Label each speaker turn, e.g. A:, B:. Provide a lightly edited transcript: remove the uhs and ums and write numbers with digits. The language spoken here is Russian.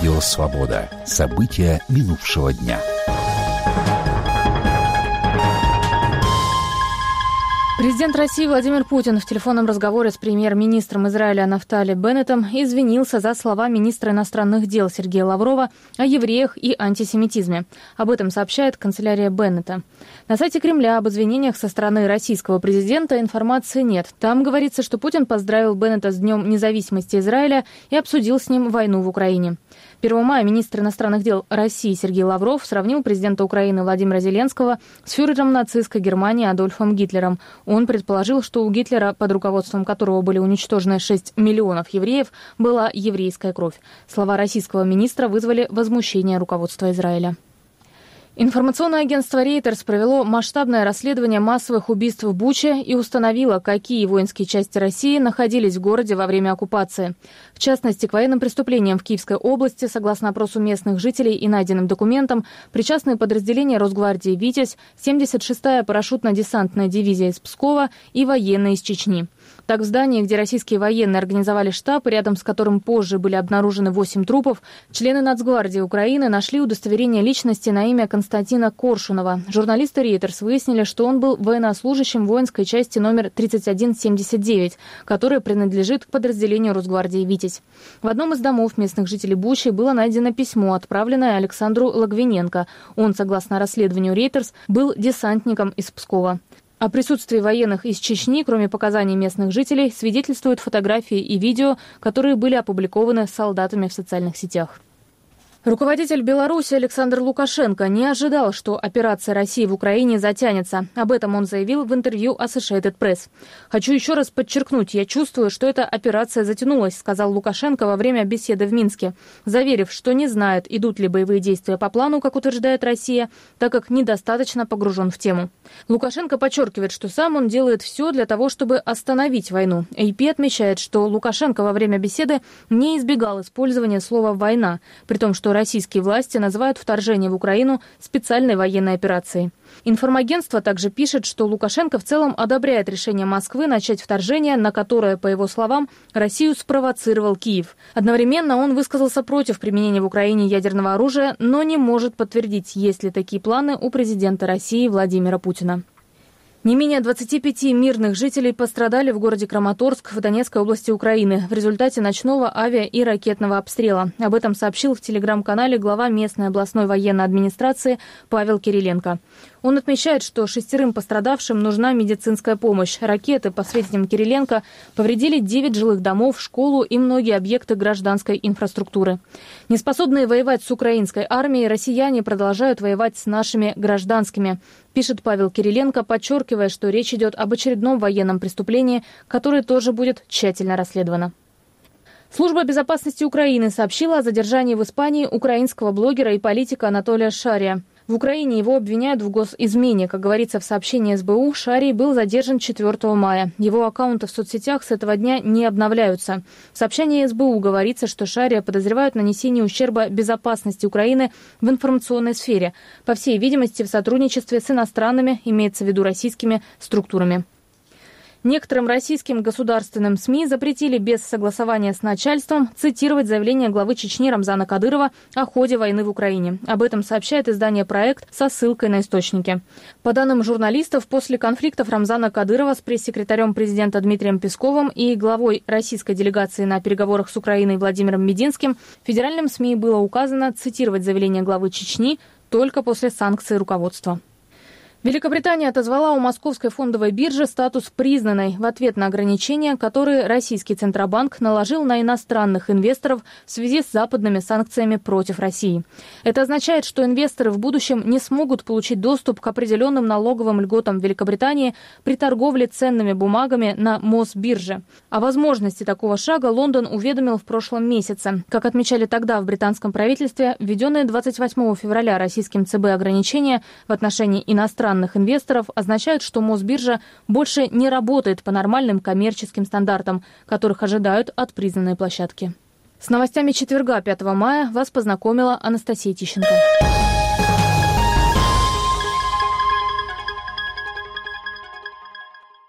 A: Радио «Свобода». События минувшего дня.
B: Президент России Владимир Путин в телефонном разговоре с премьер-министром Израиля Нафтали Беннетом извинился за слова министра иностранных дел Сергея Лаврова о евреях и антисемитизме. Об этом сообщает канцелярия Беннета. На сайте Кремля об извинениях со стороны российского президента информации нет. Там говорится, что Путин поздравил Беннета с Днем независимости Израиля и обсудил с ним войну в Украине. 1 мая министр иностранных дел России Сергей Лавров сравнил президента Украины Владимира Зеленского с фюрером нацистской Германии Адольфом Гитлером. Он предположил, что у Гитлера, под руководством которого были уничтожены 6 миллионов евреев, была еврейская кровь. Слова российского министра вызвали возмущение руководства Израиля. Информационное агентство Reuters провело масштабное расследование массовых убийств в Буче и установило, какие воинские части России находились в городе во время оккупации. В частности, к военным преступлениям в Киевской области, согласно опросу местных жителей и найденным документам, причастны подразделения Росгвардии «Витязь», 76-я парашютно-десантная дивизия из Пскова и военные из Чечни. Так, в здании, где российские военные организовали штаб, рядом с которым позже были обнаружены 8 трупов, члены Нацгвардии Украины нашли удостоверение личности на имя Константина Коршунова. Журналисты Reuters выяснили, что он был военнослужащим воинской части номер 3179, которая принадлежит к подразделению Росгвардии «Витязь». В одном из домов местных жителей Бучи было найдено письмо, отправленное Александру Логвиненко. Он, согласно расследованию Reuters, был десантником из Пскова. О присутствии военных из Чечни, кроме показаний местных жителей, свидетельствуют фотографии и видео, которые были опубликованы солдатами в социальных сетях. Руководитель Беларуси Александр Лукашенко не ожидал, что операция России в Украине затянется. Об этом он заявил в интервью Associated Press. «Хочу еще раз подчеркнуть, я чувствую, что эта операция затянулась», сказал Лукашенко во время беседы в Минске, заверив, что не знает, идут ли боевые действия по плану, как утверждает Россия, так как недостаточно погружен в тему. Лукашенко подчеркивает, что сам он делает все для того, чтобы остановить войну. AP отмечает, что Лукашенко во время беседы не избегал использования слова «война», при том, что российские власти называют вторжение в Украину специальной военной операцией. Информагентство также пишет, что Лукашенко в целом одобряет решение Москвы начать вторжение, на которое, по его словам, Россию спровоцировал Киев. Одновременно он высказался против применения в Украине ядерного оружия, но не может подтвердить, есть ли такие планы у президента России Владимира Путина. Не менее 25 мирных жителей пострадали в городе Краматорск в Донецкой области Украины в результате ночного авиа- и ракетного обстрела. Об этом сообщил в телеграм-канале глава местной областной военной администрации Павел Кириленко. Он отмечает, что 6 пострадавшим нужна медицинская помощь. Ракеты, по сведениям Кириленко, повредили 9 жилых домов, школу и многие объекты гражданской инфраструктуры. Неспособные воевать с украинской армией, россияне продолжают воевать с нашими гражданскими, пишет Павел Кириленко, подчеркивая, что речь идет об очередном военном преступлении, которое тоже будет тщательно расследовано. Служба безопасности Украины сообщила о задержании в Испании украинского блогера и политика Анатолия Шария. В Украине его обвиняют в госизмене. Как говорится в сообщении СБУ, Шарий был задержан 4 мая. Его аккаунты в соцсетях с этого дня не обновляются. В сообщении СБУ говорится, что Шария подозревают в нанесении ущерба безопасности Украины в информационной сфере. По всей видимости, в сотрудничестве с иностранными, имеется в виду российскими, структурами. Некоторым российским государственным СМИ запретили без согласования с начальством цитировать заявление главы Чечни Рамзана Кадырова о ходе войны в Украине. Об этом сообщает издание «Проект» со ссылкой на источники. По данным журналистов, после конфликтов Рамзана Кадырова с пресс-секретарем президента Дмитрием Песковым и главой российской делегации на переговорах с Украиной Владимиром Мединским, федеральным СМИ было указано цитировать заявление главы Чечни только после санкций руководства. Великобритания отозвала у Московской фондовой биржи статус признанной в ответ на ограничения, которые российский Центробанк наложил на иностранных инвесторов в связи с западными санкциями против России. Это означает, что инвесторы в будущем не смогут получить доступ к определенным налоговым льготам в Великобритании при торговле ценными бумагами на Мосбирже. О возможности такого шага Лондон уведомил в прошлом месяце. Как отмечали тогда в британском правительстве, введенные 28 февраля российским ЦБ ограничения в отношении иностранных инвесторов означают, что Мосбиржа больше не работает по нормальным коммерческим стандартам, которых ожидают от признанной площадки. С новостями четверга, 5 мая, вас познакомила Анастасия Тищенко.